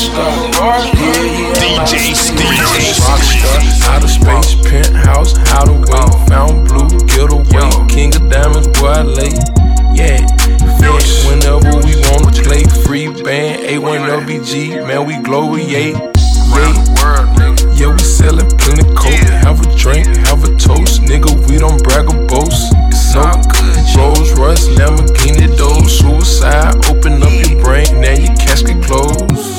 rockstar. DJ Steve. Rockstar, outer space, penthouse, hideaway, found blue, getaway, king of diamonds, boy I lay. Yeah, whenever we wanna play, free band, A1LBG, man we glow, yeah. Yeah, we sellin' plenty coke, have a drink, have a toast, nigga, we don't brag or boast. No Rolls Royce, Lamborghini, doors, suicide, open up your brain, now your casket closed.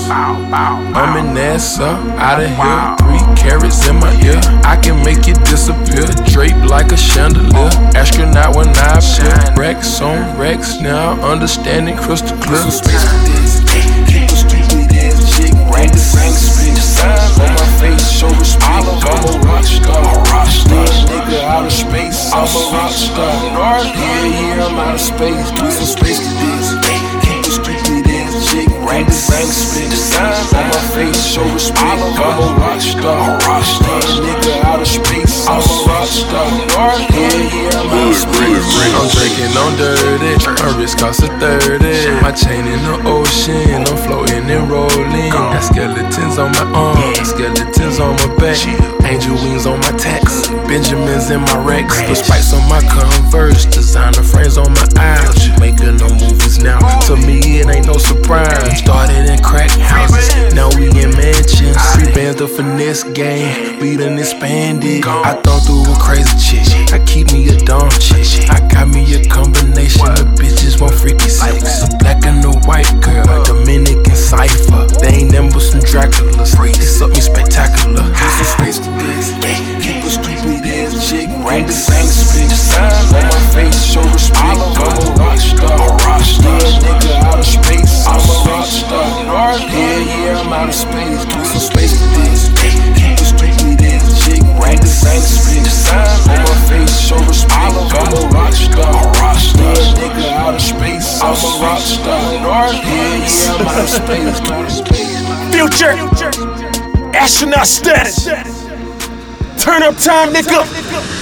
I'm in NASA, out of here, 3 carats in my ear, I can make it disappear, draped like a chandelier, astronaut when I appear, Rex on Rex, now understanding crystal clear. Keep a stupid ass chick, rank the same split, sign on my face, show respect. I'm a rockstar, nigga out of space. I'm a rockstar, yeah, I'm out of space. Do some space to this. Keep a stupid ass chick, rank the same split, sign on my face, show respect. I'm a rockstar, nigga out of space. I'm a rockstar, yeah, I'm out of space. I'm drinking on dirty, my wrist costs a 30. My chain in the ocean, I'm floating and rolling. Got skeletons on my arms, skeletons on my back. Angel wings on my tacks, Benjamins in my Rex. The spikes on my Converse, designer frames on my eyes. Making no movies now, to me it ain't no surprise. Started in crack houses, now we in mansions. 3 bands the finesse game, we done expanded. I thought through a crazy chick, I keep me a dumb chick. I got me a combination of bitches want freaky sex. A black and a white girl, Dominican cipher. They ain't them but some Draculas. It's up me spectacular. Some space to this. Keep a stupid ass chick, rank the same split, sign on my face, show respect. I'm a rockstar, nigga out of space. I'm a rockstar, yeah, I'm out of space. Do some space to this. Keep a stupid ass chick, rank the same split, sign on my face, show respect. I'm a rockstar, nigga out of space. I'm a rockstar, yeah, I'm out of space. Future, astronaut status. Turn up time, nigga.